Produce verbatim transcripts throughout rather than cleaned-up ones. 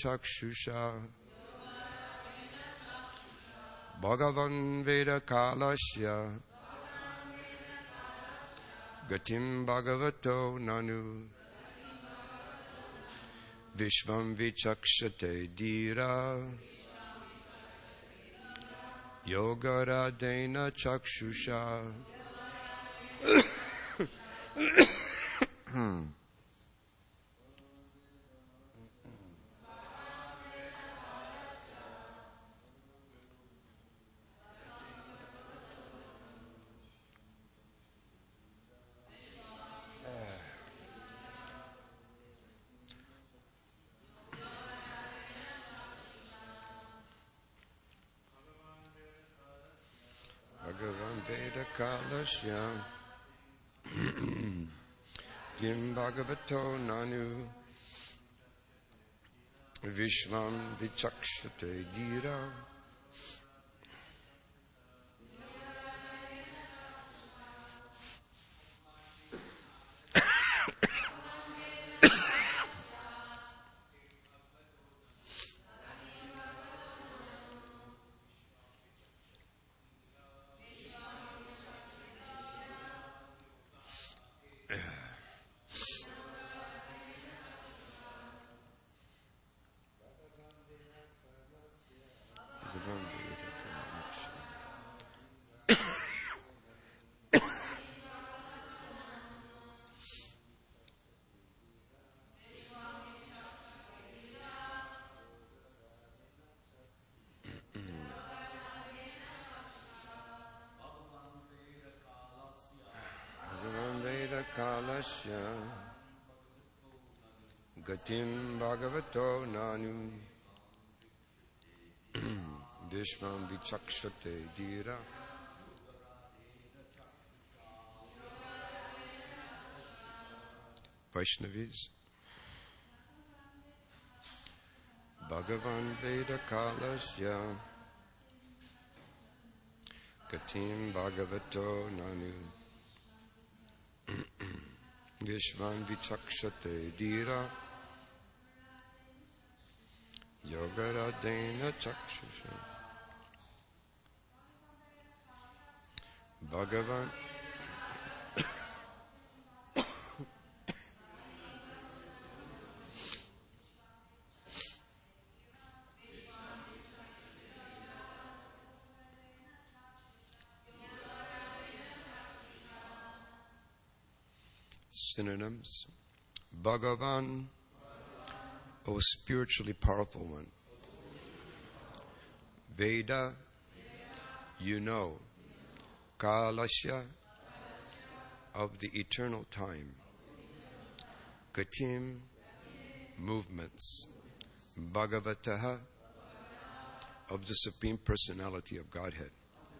Chakshusha Bhagavan Veda Kalasya Gatim Bhagavato Nanu Vishvam Vichakshate Dhira Yogaradena Chakshusha. hmm. Bhagavan Veda Kalasya Vim Bhagavato Nanu Vishvam Vichakshate Dhira Kalasya Gatim Bhagavato Nanu Vishvam Vichakshate Dhira Vaishnavis Bhagavan Veda Kalasya Gatim Bhagavato Nanu Vishvan Vichakshate Dhira Yogaradena Chakshusha Bhagavan Synonyms. Bhagavan, O spiritually powerful one. Veda, you know. Kalasya, of the eternal time. Gatim, movements. Bhagavataha, of the Supreme Personality of Godhead.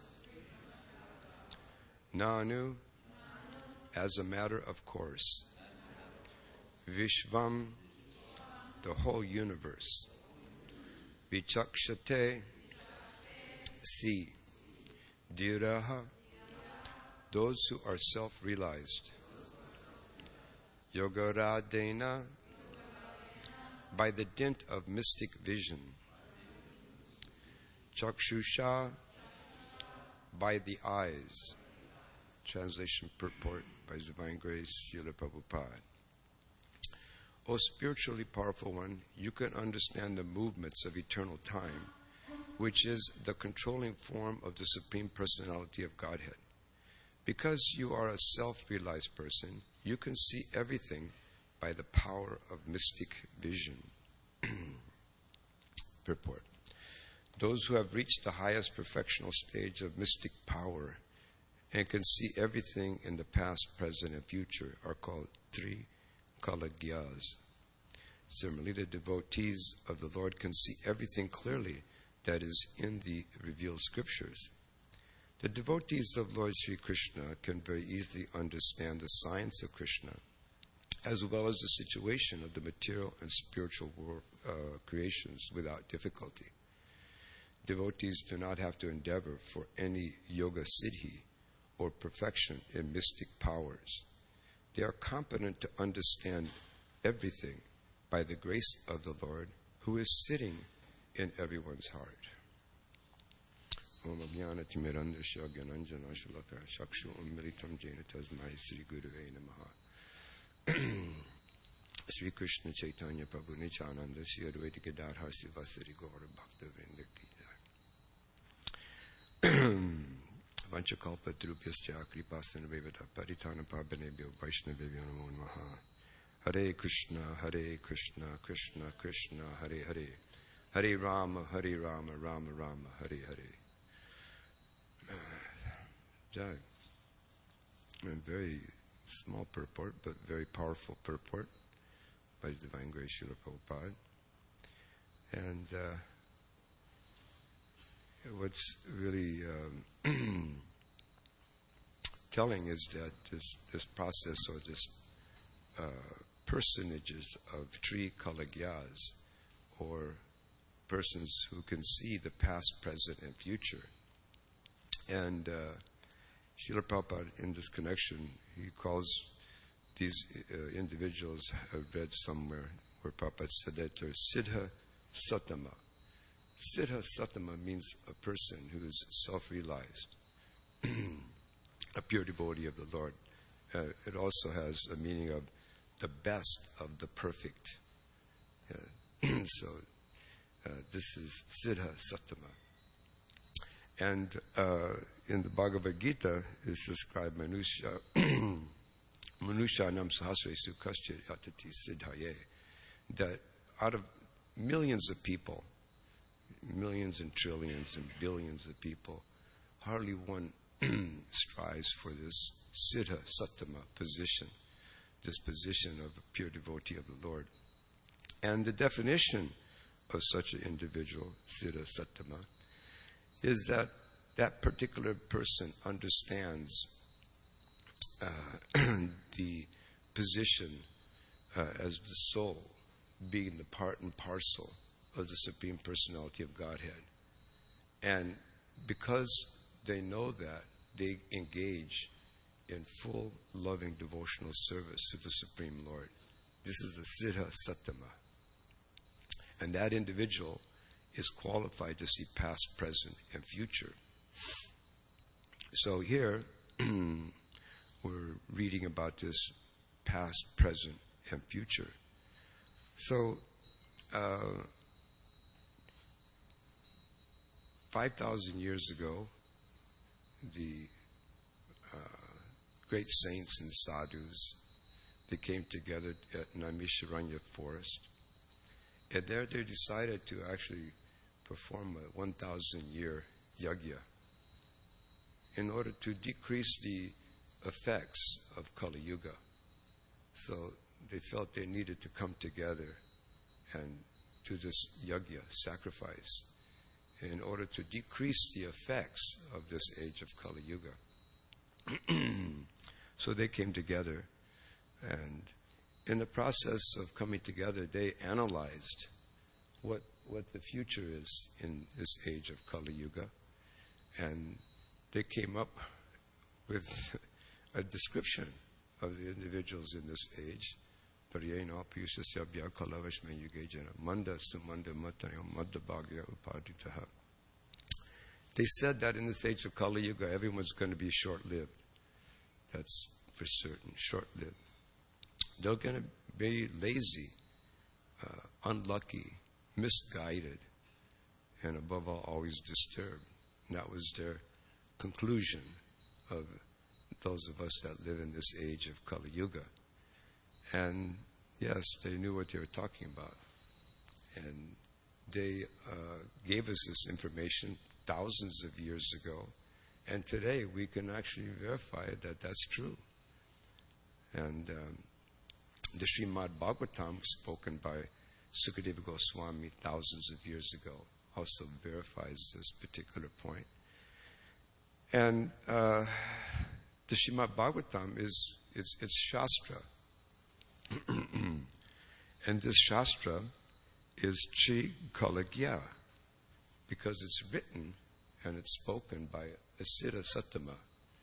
Nanu, as a matter of course. Vishvam, the whole universe. Vichakshate, see. Dhiraha, those who are self-realized. Yogaradena, by the dint of mystic vision. Chakshusha, by the eyes. Translation purport by His Divine Grace, Srila Prabhupada. O spiritually powerful one, you can understand the movements of eternal time, which is the controlling form of the Supreme Personality of Godhead. Because you are a self-realized person, you can see everything by the power of mystic vision. Purport. Those who have reached the highest perfectional stage of mystic power and can see everything in the past, present, and future are called Trikalagya's. Similarly, the devotees of the Lord can see everything clearly that is in the revealed scriptures. The devotees of Lord Sri Krishna can very easily understand the science of Krishna, as well as the situation of the material and spiritual world, uh, creations without difficulty. Devotees do not have to endeavor for any yoga siddhi or perfection in mystic powers. They are competent to understand everything by the grace of the Lord who is sitting in everyone's heart. Om Jnana Timirandasya Gyananjana Shalaka Shakshu Umritam Jena Tasmai Sri Gurave Namaha. Sri Krishna Chaitanya Prabhu Nityananda Sri Advaita Gadadhar Sivasari Gaura Bhakta Vrinda Gita. Vanchakalpa Drupyascha Kripasthana Vevata Paritana Pabhanebhyo Vaishnavebhyo Namo Namaha. Hare Krishna, Hare Krishna, Krishna Krishna, Hare Hare. Hare Rama, Hare Rama, Rama Rama, Hare Hare. Jai. A very small purport, but very powerful purport by His Divine Grace Srila Prabhupada. And uh, what's really um, telling is that this, this process or this uh, personages of Tri Kalagyas, or persons who can see the past, present, and future. And uh, Srila Prabhupada, in this connection, he calls these uh, individuals, I've read somewhere where Prabhupada said that they're Siddha Sattama. Siddha Sattama means a person who is self-realized, a pure devotee of the Lord. Uh, it also has a meaning of the best of the perfect. Uh, so uh, this is Siddha Sattama. And uh, in the Bhagavad Gita is described Manusha Manusha Nam Sahasresu Kaschir Yatati Siddhaye, that out of millions of people, millions and trillions and billions of people, hardly one strives for this Siddha Sattama position, this position of a pure devotee of the Lord. And the definition of such an individual, Siddha Sattama, is that that particular person understands uh, the position uh, as the soul, being the part and parcel of the Supreme Personality of Godhead. And because they know that, they engage in full, loving, devotional service to the Supreme Lord. This is the Siddha Sattama. And that individual is qualified to see past, present, and future. So here, we're reading about this past, present, and future. So, uh, five thousand years ago, the uh, great saints and sadhus, they came together at Naimisharanya forest. And there they decided to actually perform a one thousand year yajna in order to decrease the effects of Kali Yuga. So they felt they needed to come together and do this yajna, sacrifice, in order to decrease the effects of this age of Kali Yuga. So they came together, and in the process of coming together, they analyzed what what the future is in this age of Kali Yuga, and they came up with a description of the individuals in this age. They said that in this age of Kali Yuga, everyone's going to be short-lived. That's for certain, short-lived. They're going to be lazy, uh, unlucky, misguided, and above all, always disturbed. And that was their conclusion of those of us that live in this age of Kali Yuga. And yes, they knew what they were talking about. And they uh, gave us this information thousands of years ago. And today we can actually verify that that's true. And um, the Srimad Bhagavatam, spoken by Sukadeva Goswami thousands of years ago, also verifies this particular point. And uh, the Srimad Bhagavatam is it's, it's Shastra. And this Shastra is Tri Kalagya, because it's written and it's spoken by a Siddha Sattama.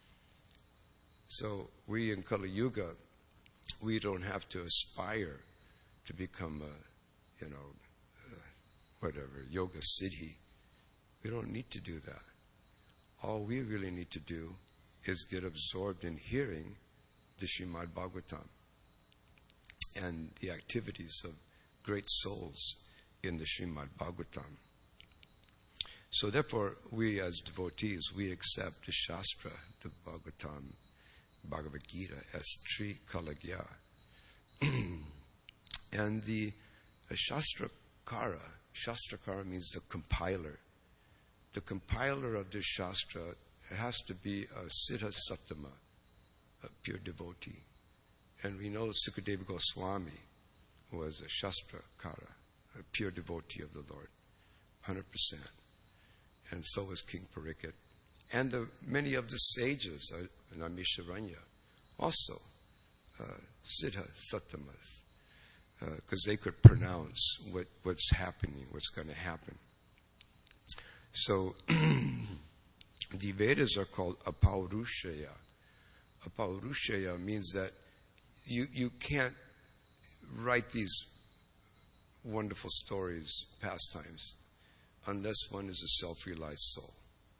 So we in Kali Yuga, we don't have to aspire to become a, you know, whatever, Yoga City. We don't need to do that. All we really need to do is get absorbed in hearing the Srimad Bhagavatam and the activities of great souls in the Srimad Bhagavatam. So therefore, we as devotees, we accept the Shastra, the Bhagavatam, Bhagavad Gita, as Tri Kalagya. And the uh, Shastrakara, Shastrakara means the compiler. The compiler of this Shastra has to be a Siddha Sattama, a pure devotee. And we know Sukadeva Goswami was a Shastrakara, a pure devotee of the Lord, one hundred percent. And so was King Pariksit. And the, many of the sages, uh, Naimisharanya, also uh, Siddha Sattamas, because uh, they could pronounce what, what's happening, what's going to happen. So the Vedas are called Apaurushaya. Apaurushaya means that you, you can't write these wonderful stories, pastimes, unless one is a self-realized soul.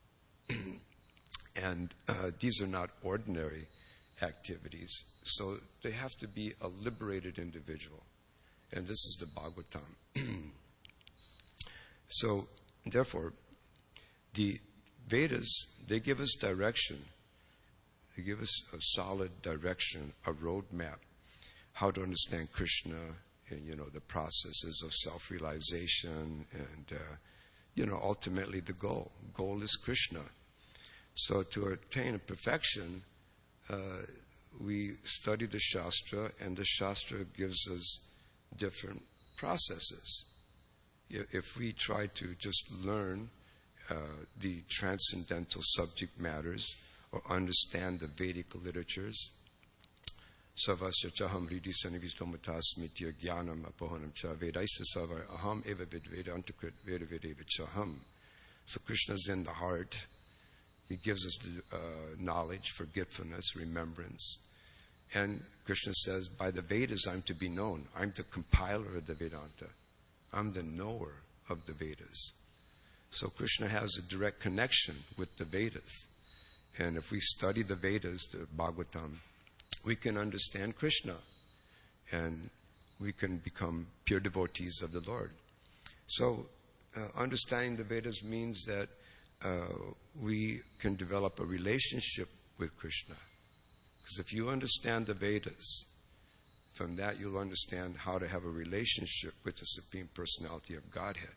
And uh, these are not ordinary activities, so they have to be a liberated individual. And this is the Bhagavatam. So, therefore, the Vedas, they give us direction. They give us a solid direction, a roadmap, how to understand Krishna, and, you know, the processes of self-realization, and, uh, you know, ultimately the goal. Goal is Krishna. So to attain a perfection, uh, we study the Shastra, and the Shastra gives us different processes. If we try to just learn uh, the transcendental subject matters or understand the Vedic literatures, Savasya chaham ridi sanivisdomatasmitya jnanam apohanam cha vedaisa sava aham eva vidveda antakrit veda vedeva chaham. So Krishna's in the heart. He gives us the, uh, knowledge, forgetfulness, remembrance. And Krishna says, by the Vedas I'm to be known. I'm the compiler of the Vedanta. I'm the knower of the Vedas. So Krishna has a direct connection with the Vedas. And if we study the Vedas, the Bhagavatam, we can understand Krishna. And we can become pure devotees of the Lord. So uh, understanding the Vedas means that Uh, we can develop a relationship with Krishna. Because if you understand the Vedas, from that you'll understand how to have a relationship with the Supreme Personality of Godhead.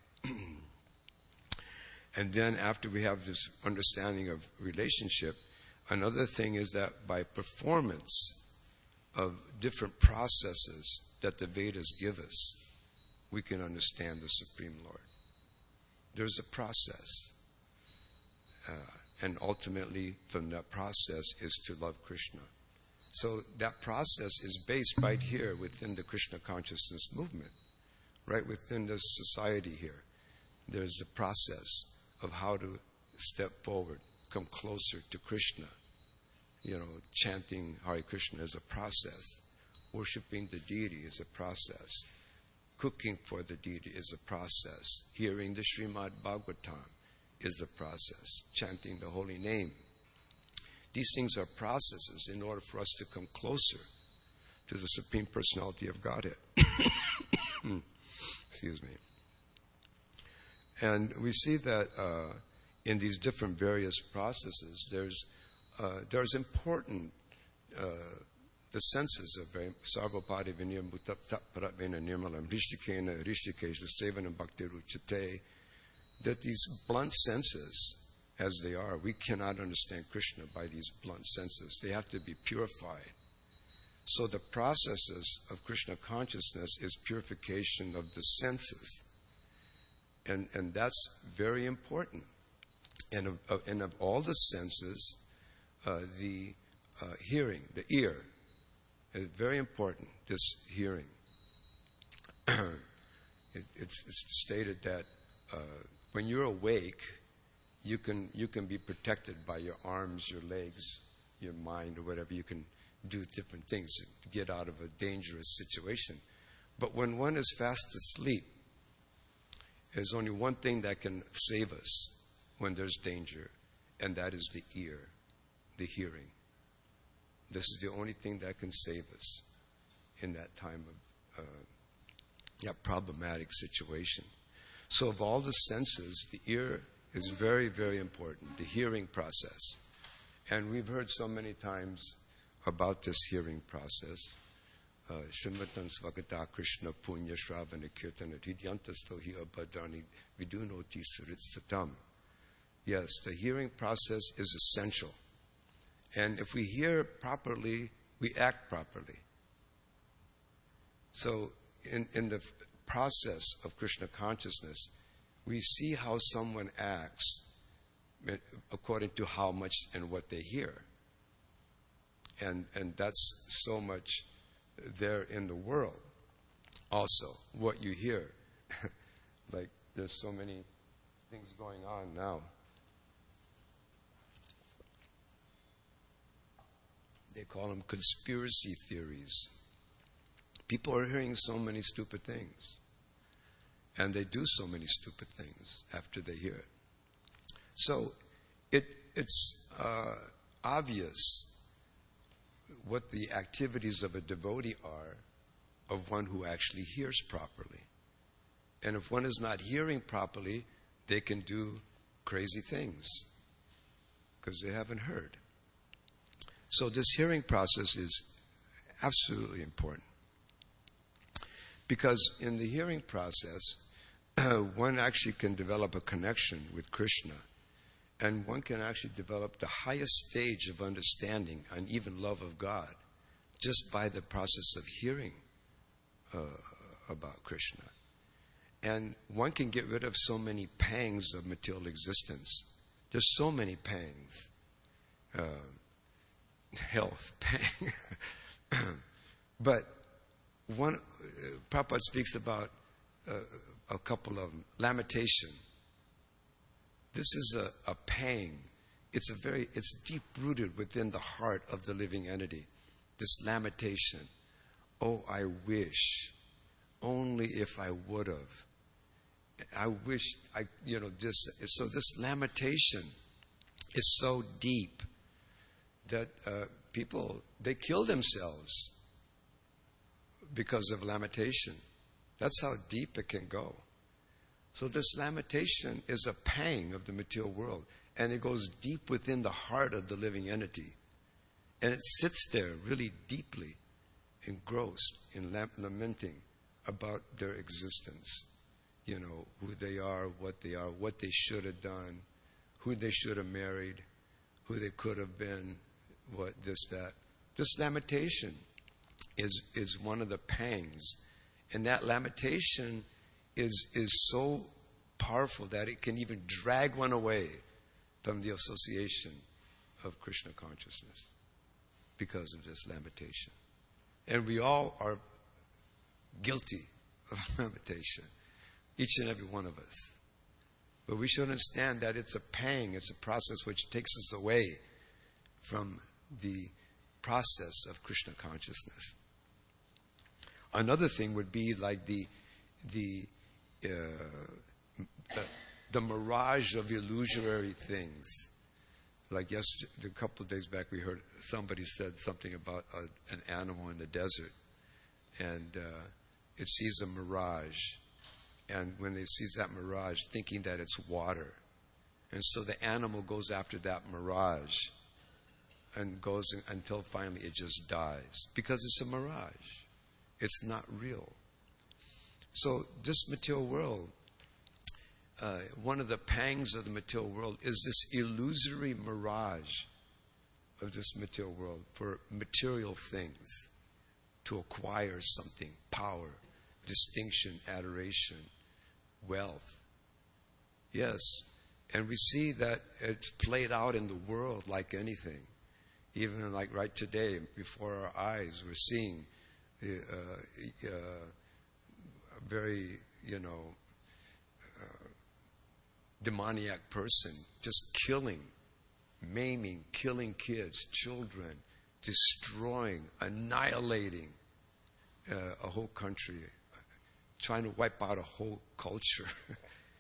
And then after we have this understanding of relationship, another thing is that by performance of different processes that the Vedas give us, we can understand the Supreme Lord. There's a process. Uh, and ultimately, from that process, is to love Krishna. So that process is based right here within the Krishna consciousness movement, right within this society here. There's the process of how to step forward, come closer to Krishna. You know, chanting Hare Krishna is a process. Worshipping the deity is a process. Cooking for the deity is a process. Hearing the Srimad Bhagavatam is the process. Chanting the holy name. These things are processes in order for us to come closer to the Supreme Personality of Godhead. Excuse me. And we see that uh, in these different various processes, there's uh, there's important uh, the senses of sarvapadi vinyam bhutaptap paravena nirmalam rishtikena rishtikesha sevanam bhaktiruchate. That these blunt senses, as they are, we cannot understand Krishna by these blunt senses. They have to be purified. So the processes of Krishna consciousness is purification of the senses. And and that's very important. And of, of, and of all the senses, uh, the uh, hearing, the ear, is very important, this hearing. it, it's, it's stated that uh, when you're awake, you can you can be protected by your arms, your legs, your mind, or whatever. You can do different things to get out of a dangerous situation. But when one is fast asleep, There's only one thing that can save us when there's danger, and that is the ear, the hearing. This is the only thing that can save us in that time of uh, that problematic situation. So of all the senses, the ear is very, very important, the hearing process. And we've heard so many times about this hearing process. Srimatan Svagata Krishna Punya Shravana Kirtana Hidyantasto Hi Abhadrani Vidunoti Suritsatam. Yes, the hearing process is essential. And if we hear properly, we act properly. So in, in the process of Krishna consciousness, we see how someone acts according to how much and what they hear. And and that's so much there in the world also, what you hear. Like there's so many things going on now. They call them conspiracy theories. People are hearing so many stupid things. And they do so many stupid things after they hear it. So it it's uh, obvious what the activities of a devotee are of one who actually hears properly. And if one is not hearing properly, they can do crazy things because they haven't heard. So this hearing process is absolutely important. Because in the hearing process, one actually can develop a connection with Krishna, and one can actually develop the highest stage of understanding and even love of God just by the process of hearing uh, about Krishna. And one can get rid of so many pangs of material existence. There's so many pangs. Uh, health, pang. But one, uh, Prabhupada speaks about uh, a couple of them. Lamentation. This is a, a pang. It's a very, it's deep rooted within the heart of the living entity. This lamentation. Oh, I wish. Only if I would have. I wish I, you know, this. So this lamentation is so deep that uh, people, they kill themselves because of lamentation. That's how deep it can go. So this lamentation is a pang of the material world, and it goes deep within the heart of the living entity. And it sits there really deeply engrossed in lamenting about their existence. You know, who they are, what they are, what they should have done, who they should have married, who they could have been, what, this, that. This lamentation is is one of the pangs. And that lamentation is is so powerful that it can even drag one away from the association of Krishna consciousness because of this lamentation. And we all are guilty of lamentation, each and every one of us. But we should understand that it's a pang, it's a process which takes us away from the process of Krishna consciousness. Another thing would be like the the uh, the, the mirage of illusory things. Like yesterday, a couple of days back, we heard somebody said something about a, an animal in the desert, and uh, it sees a mirage, and when it sees that mirage, thinking that it's water, and so the animal goes after that mirage, and goes until finally it just dies because it's a mirage. It's not real. So this material world, uh, one of the pangs of the material world is this illusory mirage of this material world for material things, to acquire something, power, distinction, adoration, wealth. Yes, and we see that it's played out in the world like anything. Even like right today, before our eyes, we're seeing uh, uh, a very, you know, uh, demoniac person just killing, maiming, killing kids, children, destroying, annihilating uh, a whole country, trying to wipe out a whole culture.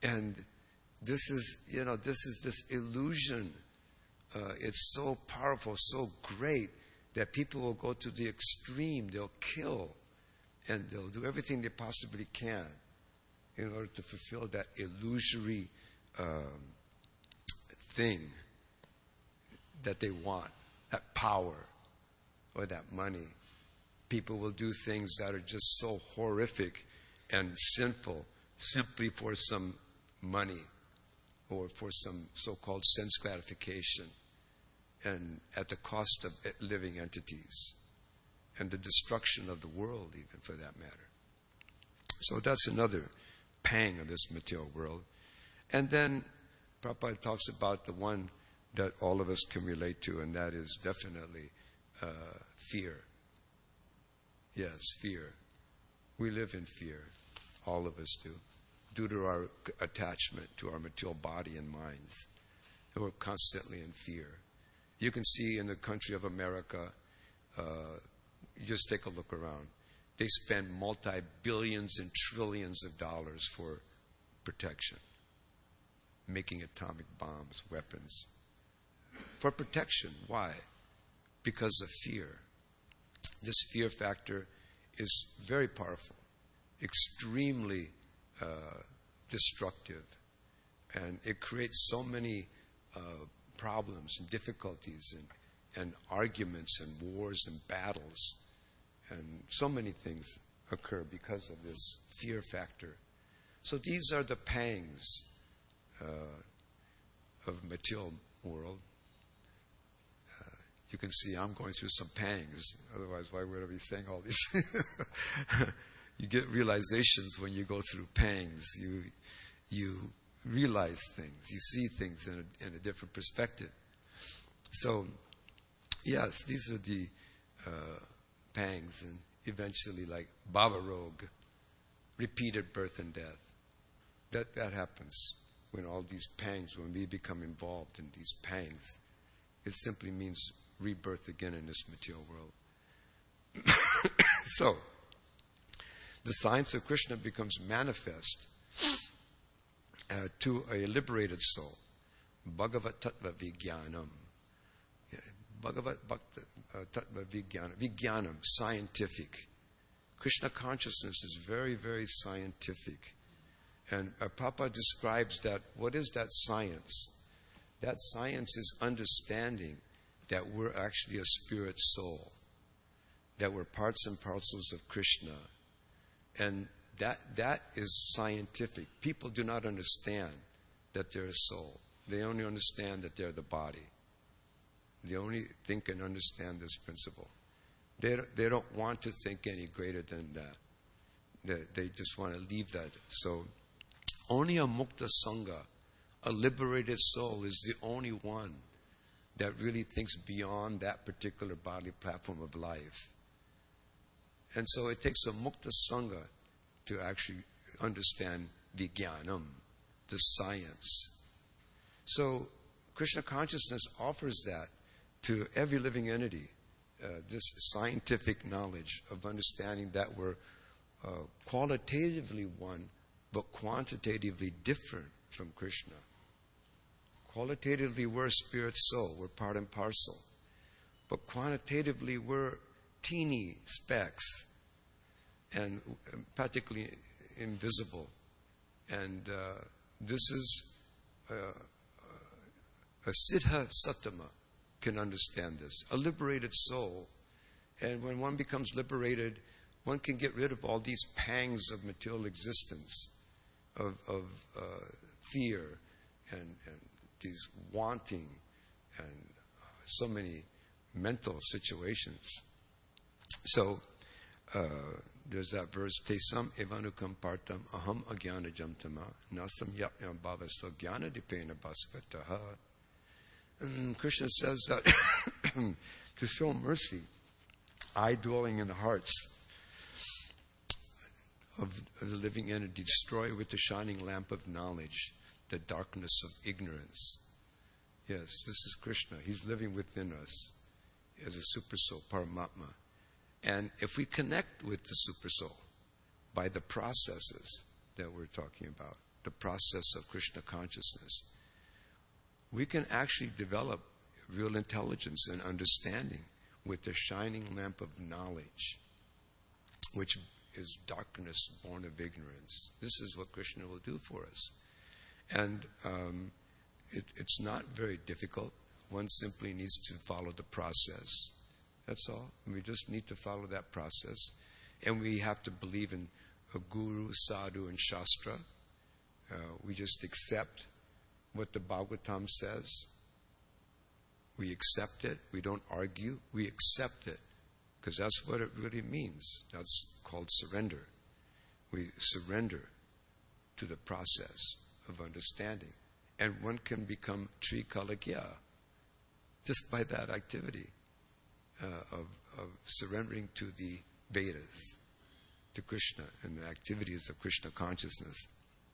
And this is, you know, this is this illusion. Uh, it's so powerful, so great, that people will go to the extreme. They'll kill, and they'll do everything they possibly can in order to fulfill that illusory um, thing that they want, that power or that money. People will do things that are just so horrific and sinful simply for some money or for some so-called sense gratification, and at the cost of living entities and the destruction of the world, even for that matter. So that's another pang of this material world. And then Prabhupada talks about the one that all of us can relate to, and that is definitely uh, fear. Yes, fear. We live in fear. All of us do. Due to our attachment to our material body and minds. And we're constantly in fear. You can see in the country of America, uh, you just take a look around. They spend multi-billions and trillions of dollars for protection. Making atomic bombs, weapons. For protection. Why? Because of fear. This fear factor is very powerful, extremely uh, destructive, and it creates so many uh, problems and difficulties and, and arguments and wars and battles, and so many things occur because of this fear factor. So these are the pangs uh, of material world. You can see I'm going through some pangs. Otherwise, why would I be saying all these? You get realizations when you go through pangs. You you realize things. You see things in a, in a different perspective. So, yes, these are the uh, pangs. And eventually, like Baba Rogue, repeated birth and death. That, that happens when all these pangs, when we become involved in these pangs. It simply means rebirth again in this material world. So, the science of Krishna becomes manifest uh, to a liberated soul. Bhagavat Tattva Vijnanam. Yeah, Bhagavat Bhakta uh, Tattva Vijnanam. Vijnanam, scientific. Krishna consciousness is very, very scientific. And uh, Prabhupada describes that. What is that science? That science is understanding that we're actually a spirit soul, that we're parts and parcels of Krishna. And that that is scientific. People do not understand that they're a soul. They only understand that they're the body. They only think and understand this principle. They don't, they don't want to think any greater than that. They, they just want to leave that. So only a mukta sangha, a liberated soul, is the only one that really thinks beyond that particular bodily platform of life. And so it takes a mukta sangha to actually understand vijnanam, the science. So Krishna consciousness offers that to every living entity, uh, this scientific knowledge of understanding that we're uh, qualitatively one, but quantitatively different from Krishna. Qualitatively, we're a spirit soul. We're part and parcel. But quantitatively, we're teeny specks and practically invisible. And uh, this is uh, a siddha sattama can understand this. A liberated soul. And when one becomes liberated, one can get rid of all these pangs of material existence, of, of uh, fear and, and these wanting and so many mental situations. So uh, there's that verse, Tesam evanukam partam aham agyana jamtama nasam yapyam bhavasto jnana dipena bhaskataha. And Krishna says that to show mercy, I dwelling in the hearts of, of the living entity, destroy with the shining lamp of knowledge the darkness of ignorance. Yes, this is Krishna. He's living within us as a super soul, Paramatma. And if we connect with the super soul by the processes that we're talking about, the process of Krishna consciousness, we can actually develop real intelligence and understanding with the shining lamp of knowledge, which is darkness born of ignorance. This is what Krishna will do for us. And um, it, it's not very difficult. One simply needs to follow the process. That's all. We just need to follow that process. And we have to believe in a guru, sadhu, and shastra. Uh, we just accept what the Bhagavatam says. We accept it. We don't argue. We accept it. Because that's what it really means. That's called surrender. We surrender to the process of understanding. And one can become Trikaligya just by that activity uh, of, of surrendering to the Vedas, to Krishna, and the activities of Krishna consciousness.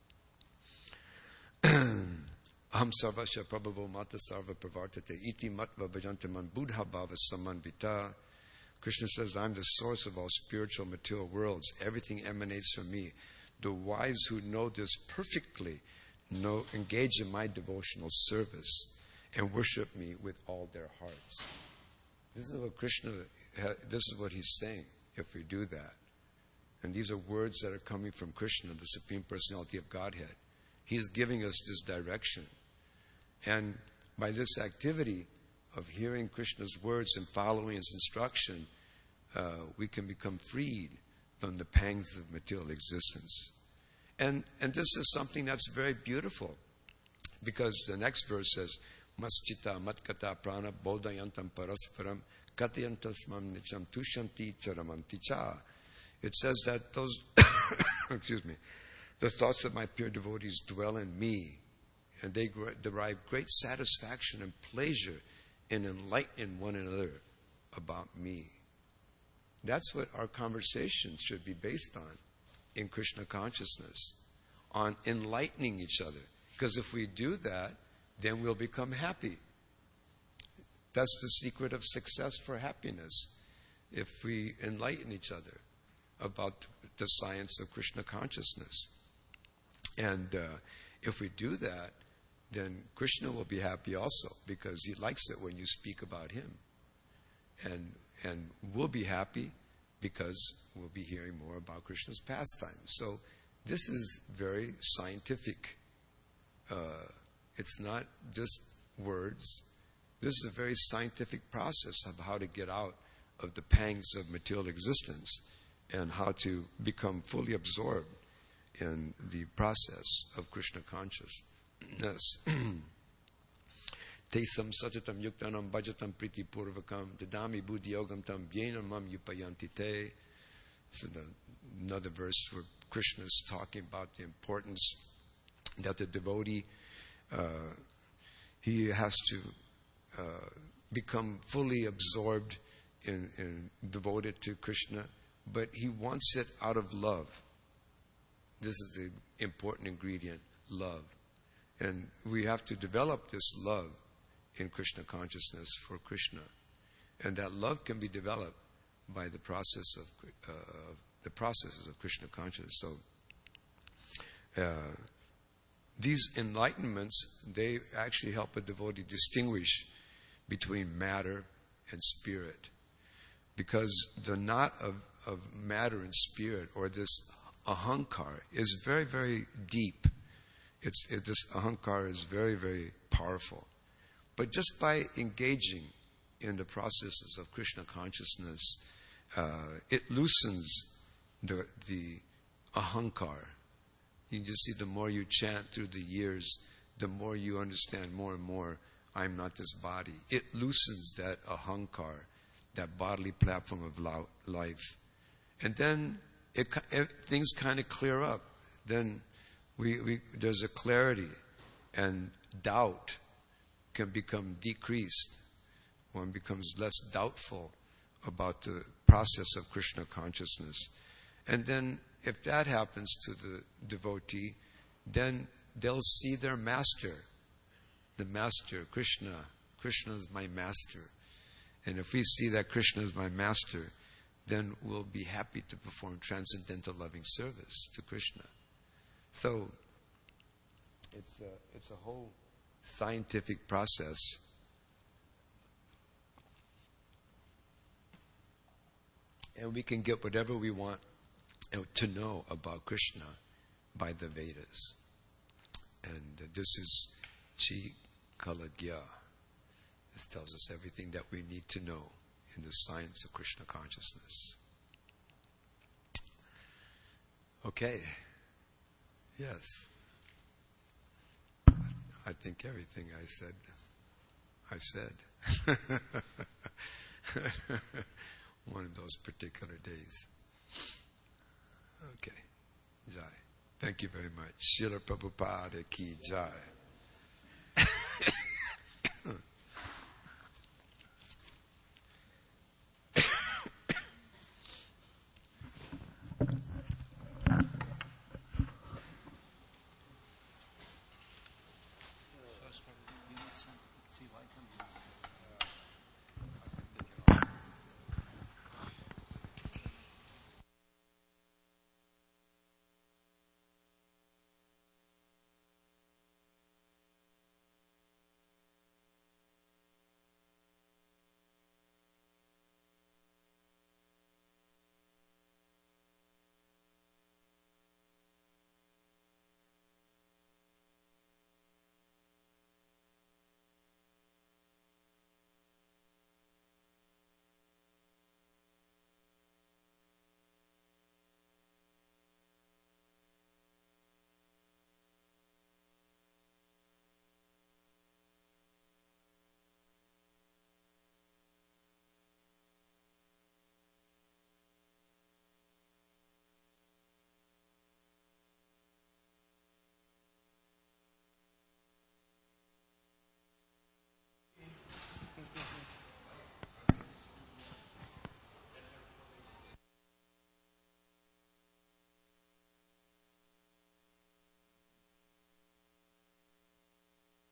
Aham sarvasya prabhavo mata sarva pravartate iti matva bhajantaman buddha bhava samanvita. Krishna says, I'm the source of all spiritual material worlds. Everything emanates from me. The wise who know this perfectly know, engage in my devotional service and worship me with all their hearts. This is what Krishna, this is what he's saying if we do that. And these are words that are coming from Krishna, the Supreme Personality of Godhead. He's giving us this direction. And by this activity of hearing Krishna's words and following his instruction, uh, we can become freed from the pangs of material existence. And and this is something that's very beautiful, because the next verse says, Maschita matkata prana bodhayantam parasparam katayantasmam nicham tushanti charamanti cha. It says that those, excuse me, the thoughts of my pure devotees dwell in me, and they derive great satisfaction and pleasure in enlightening one another about me. That's what our conversations should be based on in Krishna consciousness, on enlightening each other. Because if we do that, then we'll become happy. That's the secret of success for happiness. If we enlighten each other about the science of Krishna consciousness. And uh, if we do that, then Krishna will be happy also, because he likes it when you speak about him. And and we'll be happy because we'll be hearing more about Krishna's pastimes. So this is very scientific. Uh, it's not just words. This is a very scientific process of how to get out of the pangs of material existence and how to become fully absorbed in the process of Krishna consciousness. Tesam satatam yuktanam bhajatam priti purvakam dadami buddhi yogam tam yena mam yupayanti te. So the, another verse where Krishna is talking about the importance that the devotee, uh, he has to uh, become fully absorbed and, and devoted to Krishna, but he wants it out of love. This is the important ingredient, love. And we have to develop this love in Krishna consciousness for Krishna. And that love can be developed by the process of uh, the processes of Krishna consciousness. So uh, these enlightenments, they actually help a devotee distinguish between matter and spirit. Because the knot of, of matter and spirit, or this ahankar, is very, very deep. It's, it, this ahankar is very, very powerful. But just by engaging in the processes of Krishna consciousness, uh, it loosens the, the ahankar. You can just see the more you chant through the years, the more you understand more and more, I'm not this body. It loosens that ahankar, that bodily platform of life. And then it, it, things kind of clear up. Then we, we, there's a clarity, and doubt can become decreased. One becomes less doubtful about the process of Krishna consciousness. And then if that happens to the devotee, then they'll see their master. The master, Krishna. Krishna is my master. And if we see that Krishna is my master, then we'll be happy to perform transcendental loving service to Krishna. So It's a, it's a whole scientific process. And we can get whatever we want to know about Krishna by the Vedas. And this is Chi Kalagya. This tells us everything that we need to know in the science of Krishna consciousness. Okay. Yes. I think everything I said, I said. One of those particular days. Okay. Jai. Thank you very much. Srila Prabhupada ki jai.